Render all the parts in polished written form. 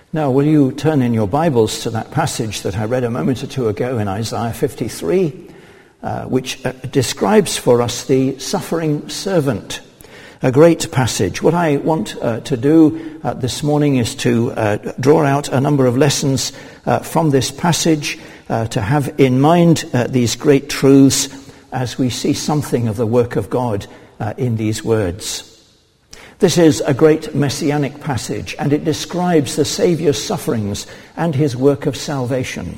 Now, will you turn in your Bibles to that passage that I read a moment or two ago in Isaiah 53, which describes for us the suffering servant. A great passage. What I want to do this morning is to draw out a number of lessons from this passage, to have in mind these great truths as we see something of the work of God in these words. This is a great messianic passage, and it describes the Saviour's sufferings and his work of salvation.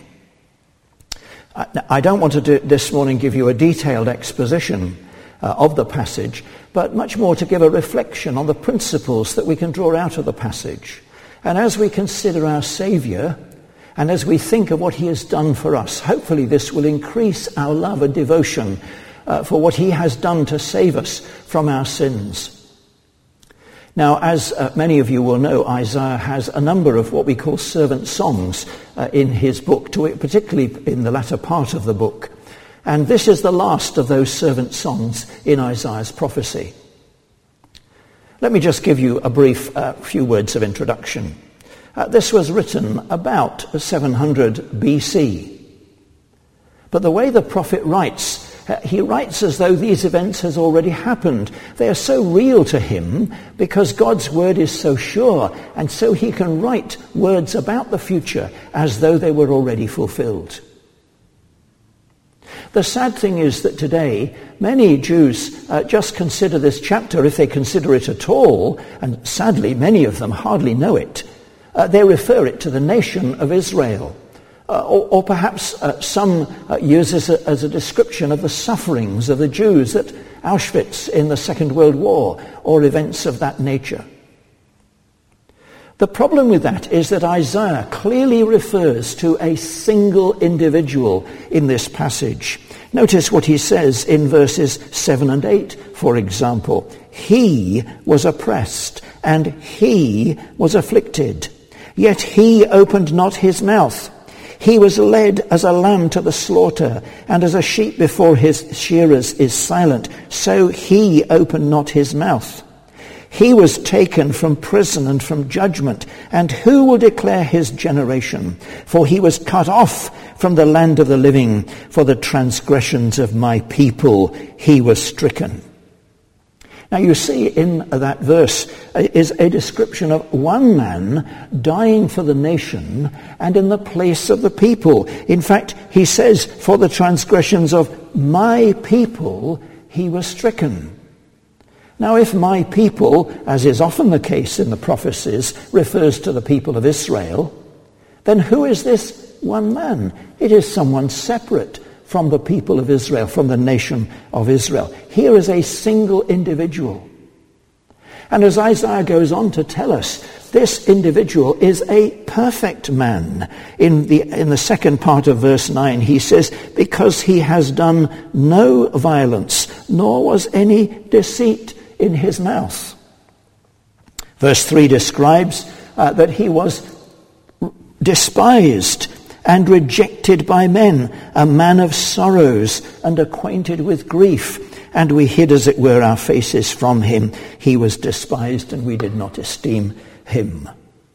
I don't want to this morning give you a detailed exposition of the passage, but much more to give a reflection on the principles that we can draw out of the passage. And as we consider our Saviour, and as we think of what he has done for us, hopefully this will increase our love and devotion for what he has done to save us from our sins. Now, as many of you will know, Isaiah has a number of what we call servant songs in his book, particularly in the latter part of the book. And this is the last of those servant songs in Isaiah's prophecy. Let me just give you a brief few words of introduction. This was written about 700 BC. But the way the prophet writes, he writes as though these events has already happened. They are so real to him because God's word is so sure, and so he can write words about the future as though they were already fulfilled. The sad thing is that today many Jews just consider this chapter, if they consider it at all, and sadly many of them hardly know it, they refer it to the nation of Israel. Or perhaps some use this as a description of the sufferings of the Jews at Auschwitz in the Second World War, or events of that nature. The problem with that is that Isaiah clearly refers to a single individual in this passage. Notice what he says in verses 7 and 8, for example. He was oppressed, and he was afflicted, yet he opened not his mouth. He was led as a lamb to the slaughter, and as a sheep before his shearers is silent, so he opened not his mouth. He was taken from prison and from judgment, and who will declare his generation? For he was cut off from the land of the living. For the transgressions of my people he was stricken. Now you see in that verse is a description of one man dying for the nation and in the place of the people. In fact, he says, for the transgressions of my people he was stricken. Now if my people, as is often the case in the prophecies, refers to the people of Israel, then who is this one man? It is someone separate from the people of Israel, from the nation of Israel. Here is a single individual. And as Isaiah goes on to tell us, this individual is a perfect man. In the second part of verse 9, he says, because he has done no violence, nor was any deceit in his mouth. Verse 3 describes that he was despised and rejected by men, a man of sorrows and acquainted with grief. And we hid, as it were, our faces from him. He was despised, and we did not esteem him.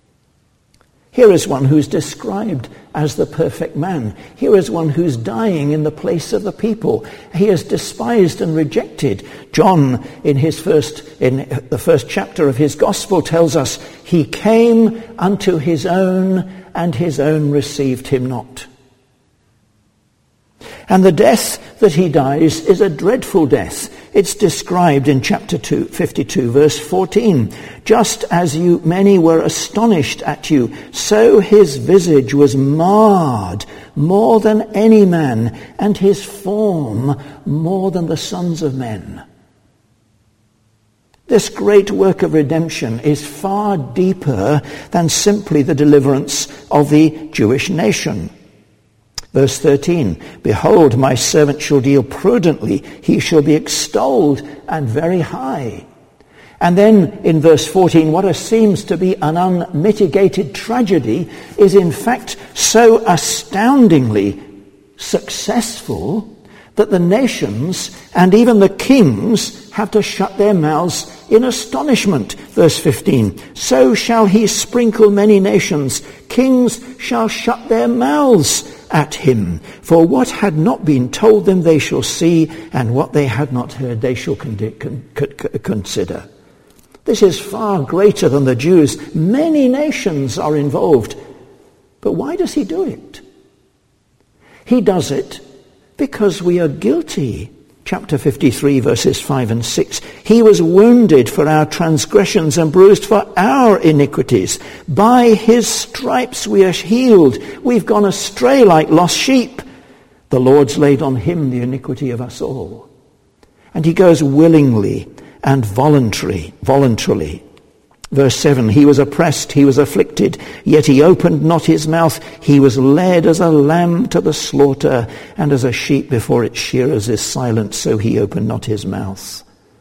Here is one who's described as the perfect man. Here is one who's dying in the place of the people. He is despised and rejected. John, in the first chapter of his gospel, tells us, he came unto his own, and his own received him not. And the death that he dies is a dreadful death. It's described in chapter 52, verse 14. Just as many were astonished at you, so his visage was marred more than any man, and his form more than the sons of men. This great work of redemption is far deeper than simply the deliverance of the Jewish nation. Verse 13, behold, my servant shall deal prudently. He shall be extolled and very high. And then in verse 14, what seems to be an unmitigated tragedy is in fact so astoundingly successful that the nations and even the kings have to shut their mouths in astonishment. Verse 15, so shall he sprinkle many nations. Kings shall shut their mouths at him. For what had not been told them they shall see, and what they had not heard they shall consider. This is far greater than the Jews. Many nations are involved. But why does he do it? He does it because we are guilty. Chapter 53, verses 5 and 6. He was wounded for our transgressions and bruised for our iniquities. By his stripes we are healed. We've gone astray like lost sheep. The Lord's laid on him the iniquity of us all. And he goes willingly and voluntarily. Verse 7, he was oppressed, he was afflicted, yet he opened not his mouth. He was led as a lamb to the slaughter, and as a sheep before its shearers is silent, so he opened not his mouth.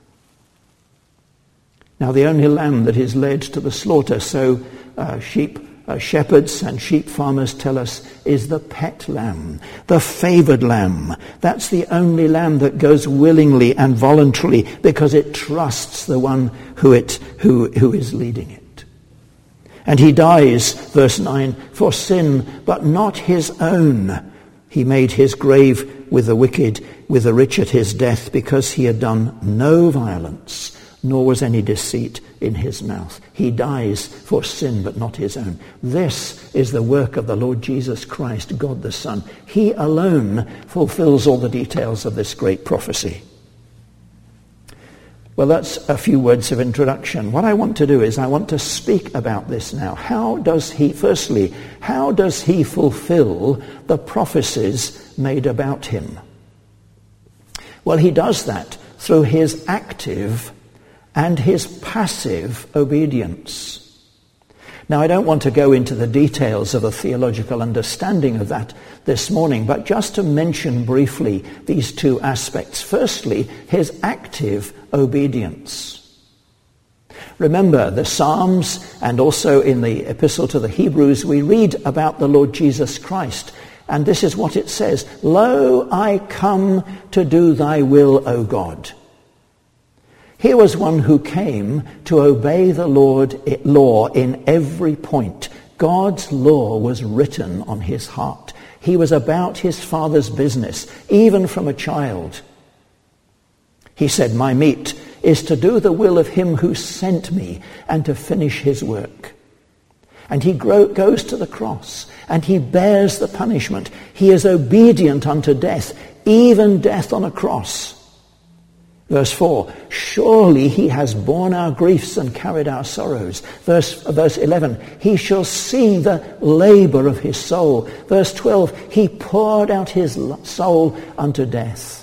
Now the only lamb that is led to the slaughter, so shepherds and sheep farmers tell us, is the pet lamb, the favored lamb. That's the only lamb that goes willingly and voluntarily because it trusts the one who is leading it. And he dies, verse 9, for sin, but not his own. He made his grave with the wicked, with the rich at his death, because he had done no violence, nor was any deceit in his mouth. He dies for sin, but not his own. This is the work of the Lord Jesus Christ, God the Son. He alone fulfills all the details of this great prophecy. Well, that's a few words of introduction. What I want to do is I want to speak about this now. How does he fulfill the prophecies made about him? Well, he does that through his active and his passive obedience. Now, I don't want to go into the details of a theological understanding of that this morning, but just to mention briefly these two aspects. Firstly, his active obedience. Remember, the Psalms and also in the Epistle to the Hebrews, we read about the Lord Jesus Christ. And this is what it says, "Lo, I come to do thy will, O God." Here was one who came to obey the Lord's law in every point. God's law was written on his heart. He was about his Father's business, even from a child. He said, "My meat is to do the will of him who sent me and to finish his work." And he goes to the cross and he bears the punishment. He is obedient unto death, even death on a cross. Verse 4, "Surely he has borne our griefs and carried our sorrows." Verse 11, "He shall see the labor of his soul." Verse 12, "He poured out his soul unto death."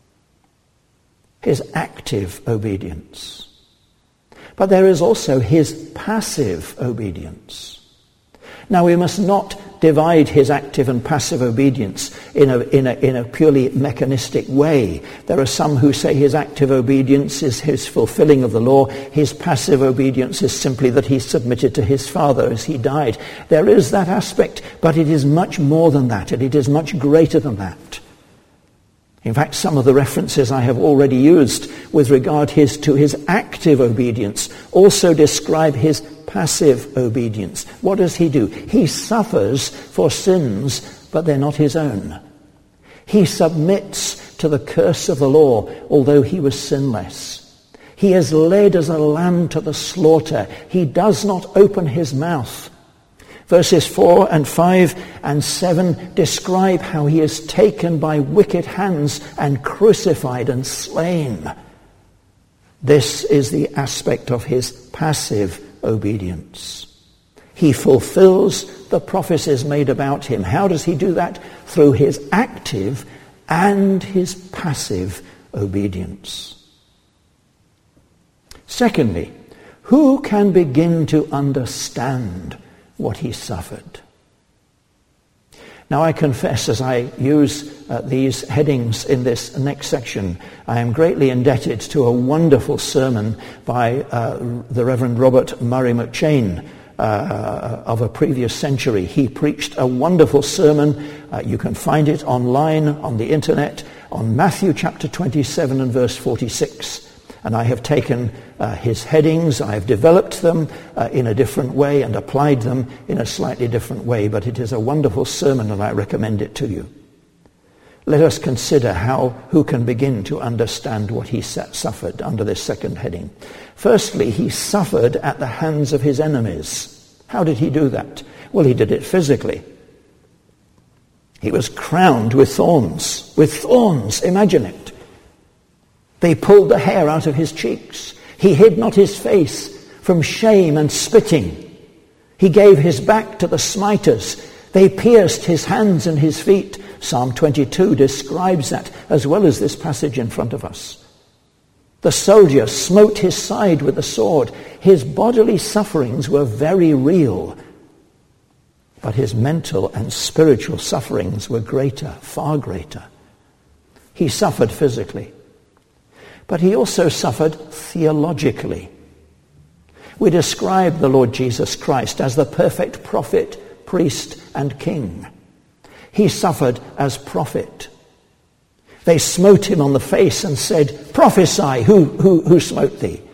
His active obedience. But there is also his passive obedience. Now, we must not divide his active and passive obedience in a purely mechanistic way. There are some who say his active obedience is his fulfilling of the law. His passive obedience is simply that he submitted to his Father as he died. There is that aspect, but it is much more than that, and it is much greater than that. In fact, some of the references I have already used with regard to his active obedience also describe his passive obedience. What does he do? He suffers for sins, but they're not his own. He submits to the curse of the law, although he was sinless. He is led as a lamb to the slaughter. He does not open his mouth. Verses 4 and 5 and 7 describe how he is taken by wicked hands and crucified and slain. This is the aspect of his passive obedience. He fulfills the prophecies made about him. How does he do that? Through his active and his passive obedience. Secondly, who can begin to understand what he suffered? Now, I confess, as I use these headings in this next section, I am greatly indebted to a wonderful sermon by the Reverend Robert Murray McCheyne of a previous century. He preached a wonderful sermon. You can find it online on the internet. on Matthew chapter 27 and verse 46. And I have taken his headings, I have developed them in a different way and applied them in a slightly different way, but it is a wonderful sermon and I recommend it to you. Let us consider who can begin to understand what he suffered under this second heading. Firstly, he suffered at the hands of his enemies. How did he do that? Well, he did it physically. He was crowned with thorns. With thorns, imagine it. They pulled the hair out of his cheeks. He hid not his face from shame and spitting. He gave his back to the smiters. They pierced his hands and his feet. Psalm 22 describes that as well as this passage in front of us. The soldier smote his side with the sword. His bodily sufferings were very real, but his mental and spiritual sufferings were greater, far greater. He suffered physically, but he also suffered theologically. We describe the Lord Jesus Christ as the perfect prophet, priest, and king. He suffered as prophet. They smote him on the face and said, "Prophesy, who smote thee?"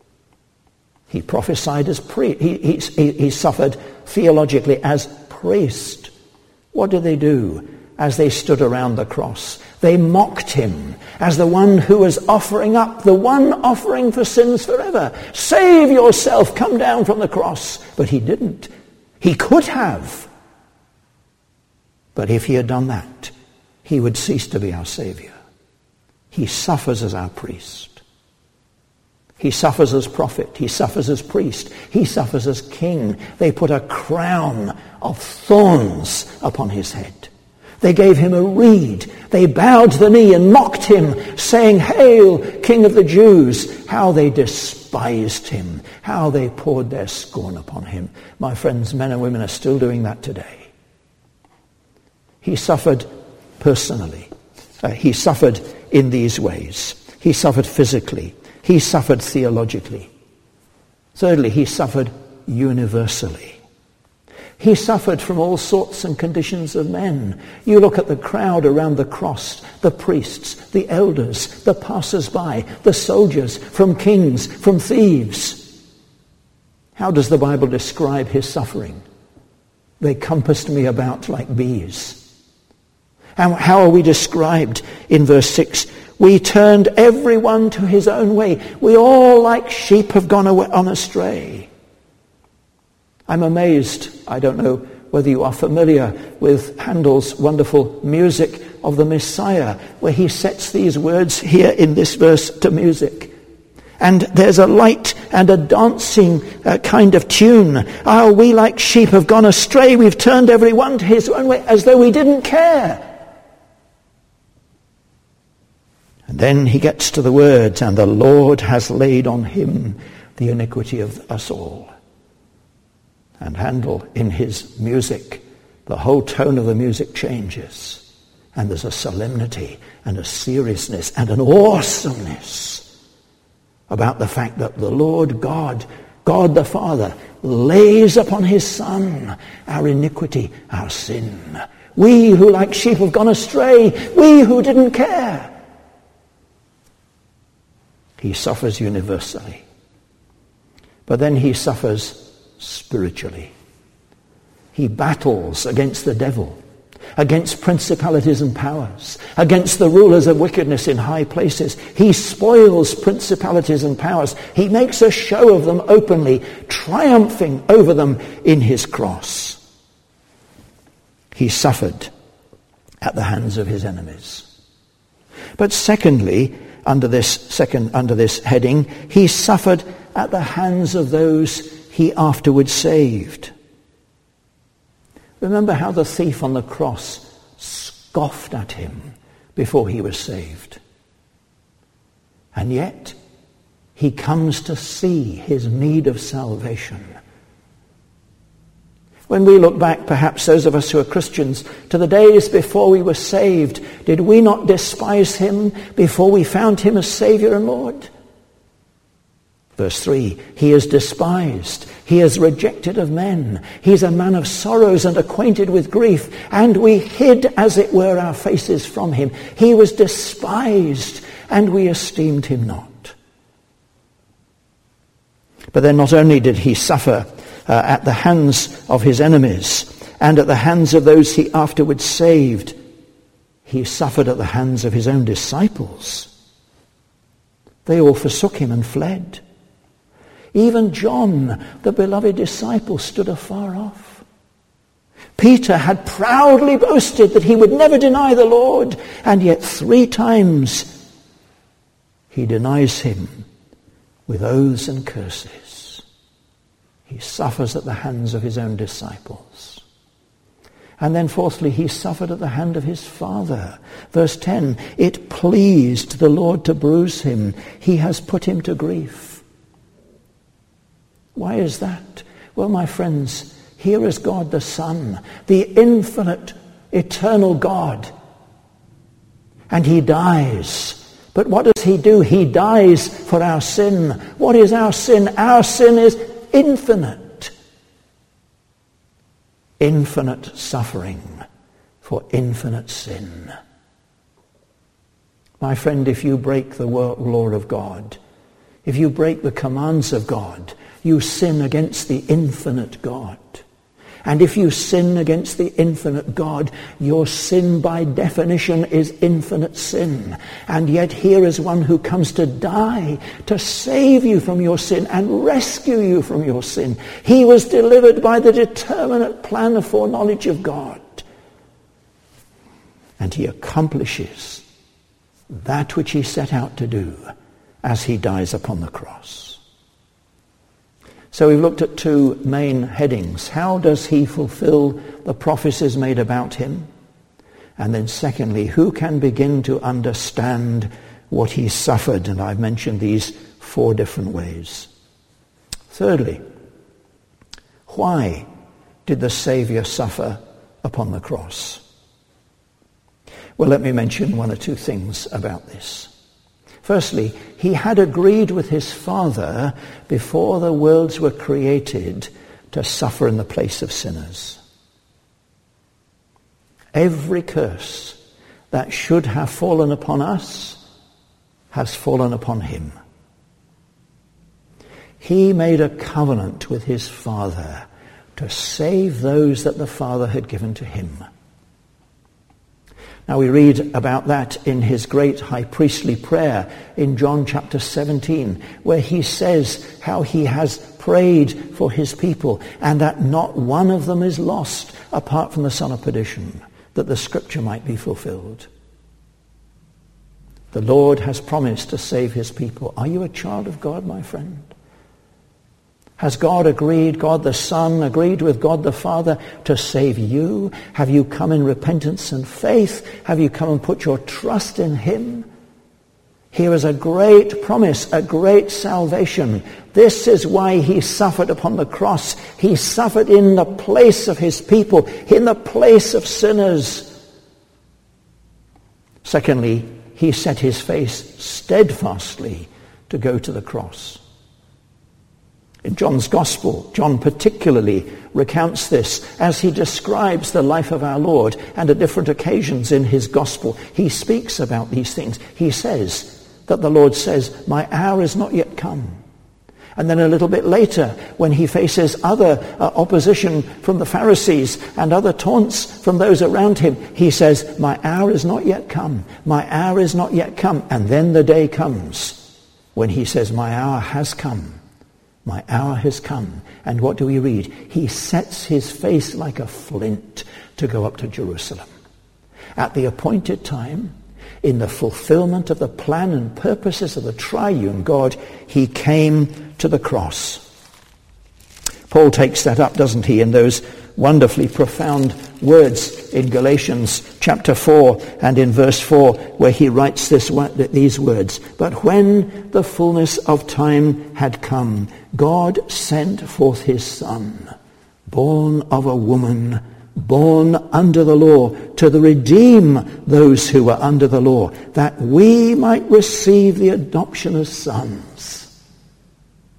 He prophesied as priest. He suffered theologically as priest. What did they do as they stood around the cross? They mocked him as the one who was offering up, the one offering for sins forever. Save yourself, come down from the cross. But he didn't. He could have. But if he had done that, he would cease to be our Savior. He suffers as our priest. He suffers as prophet. He suffers as priest. He suffers as king. They put a crown of thorns upon his head. They gave him a reed. They bowed the knee and mocked him, saying, "Hail, King of the Jews." How they despised him. How they poured their scorn upon him. My friends, men and women are still doing that today. He suffered personally. He suffered in these ways. He suffered physically. He suffered theologically. Thirdly, he suffered universally. He suffered from all sorts and conditions of men. You look at the crowd around the cross, the priests, the elders, the passers-by, the soldiers, from kings, from thieves. How does the Bible describe his suffering? They compassed me about like bees. How are we described in verse 6? We turned everyone to his own way. We all like sheep have gone on astray. I'm amazed. I don't know whether you are familiar with Handel's wonderful music of the Messiah, where he sets these words here in this verse to music. And there's a light and a dancing kind of tune. Oh, we like sheep have gone astray. We've turned everyone to his own way, as though we didn't care. And then he gets to the words, and the Lord has laid on him the iniquity of us all. And Handel, in his music, the whole tone of the music changes. And there's a solemnity and a seriousness and an awesomeness about the fact that the Lord God, God the Father, lays upon his Son our iniquity, our sin. We who like sheep have gone astray, we who didn't care. He suffers universally. But then he suffers spiritually. He battles against the devil, against principalities and powers, against the rulers of wickedness in high places. He spoils principalities and powers. He makes a show of them openly, triumphing over them in his cross. He suffered at the hands of his enemies. But secondly, under this heading, he suffered at the hands of those he afterwards saved. Remember how the thief on the cross scoffed at him before he was saved. And yet, he comes to see his need of salvation. When we look back, perhaps those of us who are Christians, to the days before we were saved, did we not despise him before we found him as Savior and Lord? Verse 3, he is despised. He is rejected of men. He's a man of sorrows and acquainted with grief. And we hid, as it were, our faces from him. He was despised, and we esteemed him not. But then not only did he suffer at the hands of his enemies and at the hands of those he afterwards saved, he suffered at the hands of his own disciples. They all forsook him and fled. Even John, the beloved disciple, stood afar off. Peter had proudly boasted that he would never deny the Lord, and yet 3 times he denies him with oaths and curses. He suffers at the hands of his own disciples. And then fourthly, he suffered at the hand of his Father. Verse 10, it pleased the Lord to bruise him. He has put him to grief. Why is that? Well, my friends, here is God the Son, the infinite, eternal God. And he dies. But what does he do? He dies for our sin. What is our sin? Our sin is infinite. Infinite suffering for infinite sin. My friend, if you break the law of God, if you break the commands of God, you sin against the infinite God. And if you sin against the infinite God, your sin by definition is infinite sin. And yet here is one who comes to die, to save you from your sin and rescue you from your sin. He was delivered by the determinate plan of foreknowledge of God. And he accomplishes that which he set out to do as he dies upon the cross. So we've looked at 2 main headings. How does he fulfill the prophecies made about him? And then secondly, who can begin to understand what he suffered? And I've mentioned these 4 different ways. Thirdly, why did the Saviour suffer upon the cross? Well, let me mention 1 or 2 things about this. Firstly, he had agreed with his Father before the worlds were created to suffer in the place of sinners. Every curse that should have fallen upon us has fallen upon him. He made a covenant with his Father to save those that the Father had given to him. Now we read about that in his great high priestly prayer in John chapter 17, where he says how he has prayed for his people and that not one of them is lost apart from the son of perdition, that the scripture might be fulfilled. The Lord has promised to save his people. Are you a child of God, my friend? Has God agreed, God the Son agreed with God the Father to save you? Have you come in repentance and faith? Have you come and put your trust in him? Here is a great promise, a great salvation. This is why he suffered upon the cross. He suffered in the place of his people, in the place of sinners. Secondly, he set his face steadfastly to go to the cross. In John's Gospel, John particularly recounts this as he describes the life of our Lord, and at different occasions in his Gospel he speaks about these things. He says that the Lord says, "My hour is not yet come." And then a little bit later, when he faces other opposition from the Pharisees and other taunts from those around him, he says, "My hour is not yet come. My hour is not yet come." And then the day comes when he says, "My hour has come. My hour has come." And what do we read? He sets his face like a flint to go up to Jerusalem. At the appointed time, in the fulfillment of the plan and purposes of the triune God, he came to the cross. Paul takes that up, doesn't he, in those wonderfully profound words in Galatians chapter 4 and in verse 4, where he writes these words, "But when the fullness of time had come, God sent forth his Son, born of a woman, born under the law, to redeem those who were under the law, that we might receive the adoption as sons."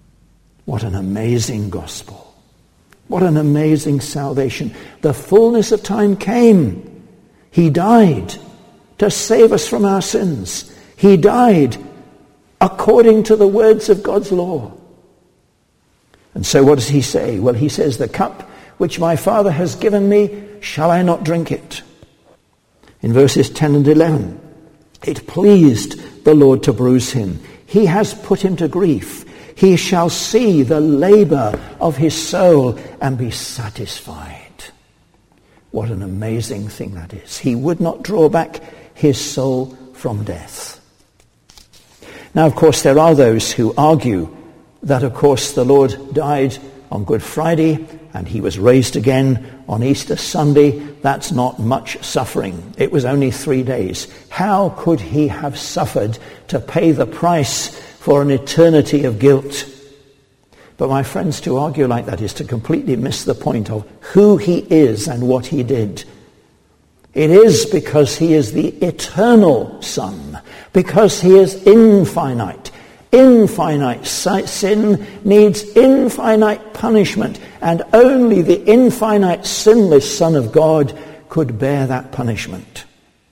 What an amazing gospel. What an amazing salvation. The fullness of time came. He died to save us from our sins. He died according to the words of God's law. And so what does he say? Well, he says, the cup which my Father has given me, shall I not drink it? In verses 10 and 11, it pleased the Lord to bruise him. He has put him to grief. He shall see the labor of his soul and be satisfied. What an amazing thing that is. He would not draw back his soul from death. Now, of course, there are those who argue that, of course, the Lord died on Good Friday and he was raised again on Easter Sunday. That's not much suffering. It was only 3 days. How could he have suffered to pay the price for an eternity of guilt? But my friends, to argue like that is to completely miss the point of who he is and what he did. It is because he is the eternal Son, because he is infinite. Infinite sin needs infinite punishment, and only the infinite sinless Son of God could bear that punishment.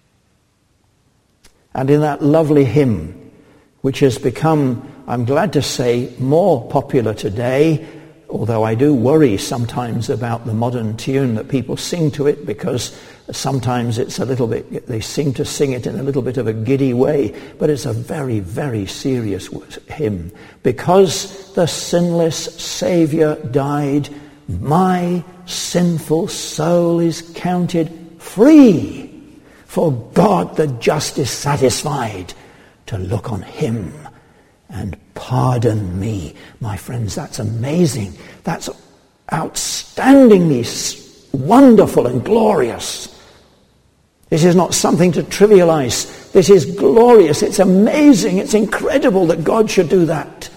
And in that lovely hymn, which has become, I'm glad to say, more popular today, although I do worry sometimes about the modern tune that people sing to it, because sometimes it's a little bit, they seem to sing it in a little bit of a giddy way, but it's a very, very serious hymn. Because the sinless Saviour died, my sinful soul is counted free. For God the just is satisfied to look on him and pardon me. My friends, that's amazing. That's outstandingly wonderful and glorious. This is not something to trivialize. This is glorious. It's amazing. It's incredible that God should do that.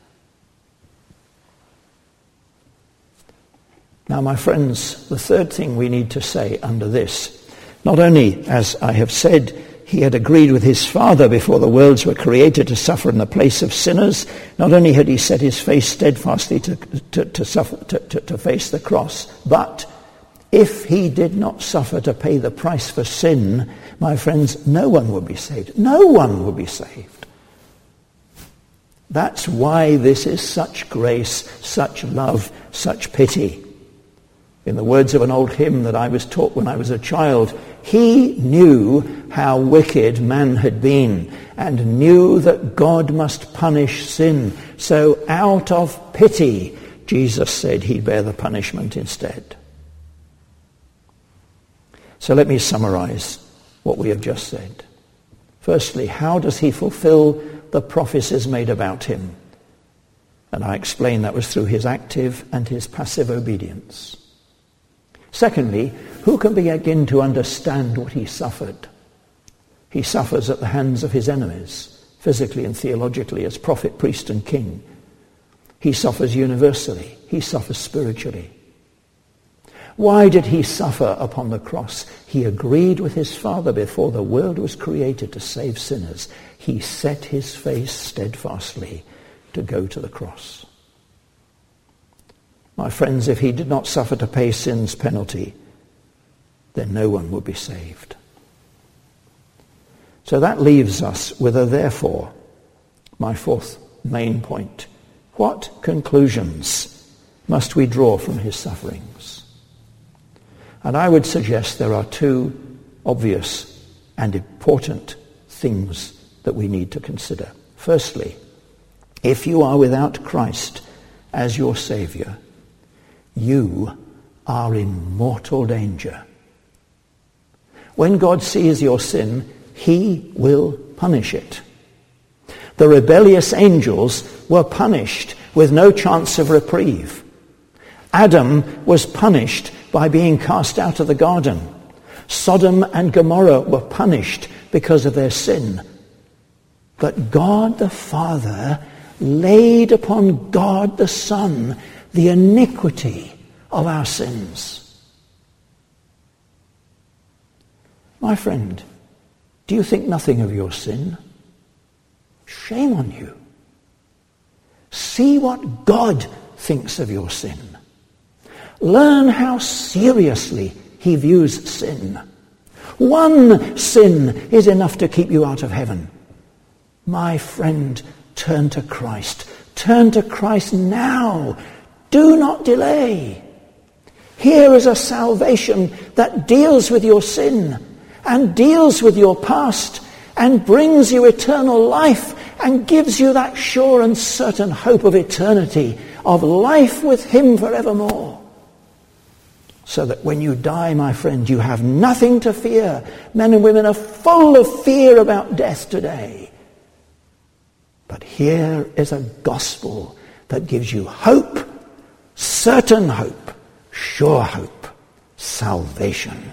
Now, my friends, the third thing we need to say under this, not only, as I have said, he had agreed with his Father before the worlds were created to suffer in the place of sinners, not only had he set his face steadfastly to face the cross, but if he did not suffer to pay the price for sin, my friends, no one would be saved. No one would be saved. That's why this is such grace, such love, such pity. In the words of an old hymn that I was taught when I was a child, he knew how wicked man had been and knew that God must punish sin. So out of pity, Jesus said he'd bear the punishment instead. So let me summarize what we have just said. Firstly, how does he fulfill the prophecies made about him? And I explained that was through his active and his passive obedience. Secondly, who can begin to understand what he suffered? He suffers at the hands of his enemies, physically and theologically, as prophet, priest, and king. He suffers universally. He suffers spiritually. Why did he suffer upon the cross? He agreed with his Father before the world was created to save sinners. He set his face steadfastly to go to the cross. My friends, if he did not suffer to pay sin's penalty, then no one would be saved. So that leaves us with a therefore, my fourth main point. What conclusions must we draw from his sufferings? And I would suggest there are two obvious and important things that we need to consider. Firstly, if you are without Christ as your Saviour, you are in mortal danger. When God sees your sin, he will punish it. The rebellious angels were punished with no chance of reprieve. Adam was punished by being cast out of the garden. Sodom and Gomorrah were punished because of their sin. But God the Father laid upon God the Son the iniquity of our sins. My friend, do you think nothing of your sin? Shame on you. See what God thinks of your sin. Learn how seriously he views sin. One sin is enough to keep you out of heaven. My friend, turn to Christ. Turn to Christ now. Do not delay. Here is a salvation that deals with your sin and deals with your past and brings you eternal life and gives you that sure and certain hope of eternity, of life with him forevermore. So that when you die, my friend, you have nothing to fear. Men and women are full of fear about death today. But here is a gospel that gives you hope, certain hope, sure hope, salvation.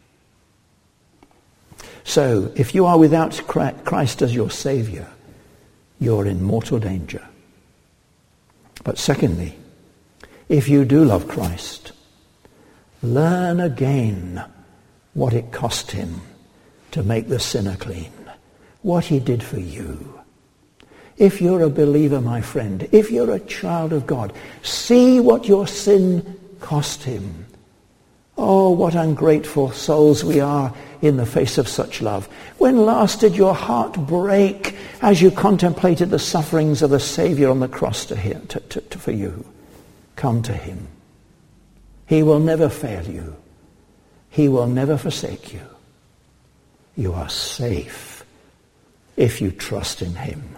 So, if you are without Christ as your Saviour, you're in mortal danger. But secondly, if you do love Christ, learn again what it cost him to make the sinner clean, what he did for you. If you're a believer, my friend, if you're a child of God, see what your sin cost him. Oh, what ungrateful souls we are in the face of such love. When last did your heart break as you contemplated the sufferings of the Saviour on the cross for you? Come to him. He will never fail you. He will never forsake you. You are safe if you trust in him.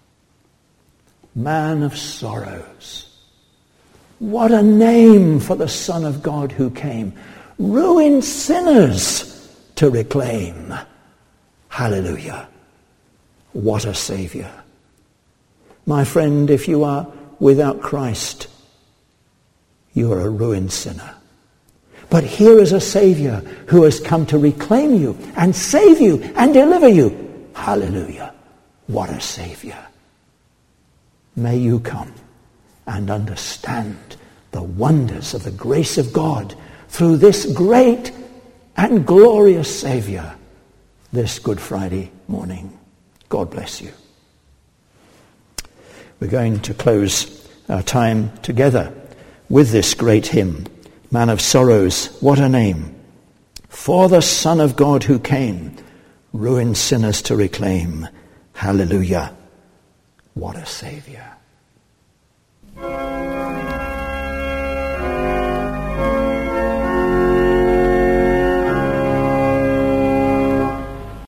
Man of sorrows. What a name for the Son of God who came. Ruined sinners to reclaim. Hallelujah. What a Saviour. My friend, if you are without Christ, you are a ruined sinner. But here is a Saviour who has come to reclaim you and save you and deliver you. Hallelujah. What a Saviour. May you come and understand the wonders of the grace of God through this great and glorious Saviour this Good Friday morning. God bless you. We're going to close our time together with this great hymn, Man of Sorrows, what a name, for the Son of God who came, ruined sinners to reclaim. Hallelujah. What a Saviour.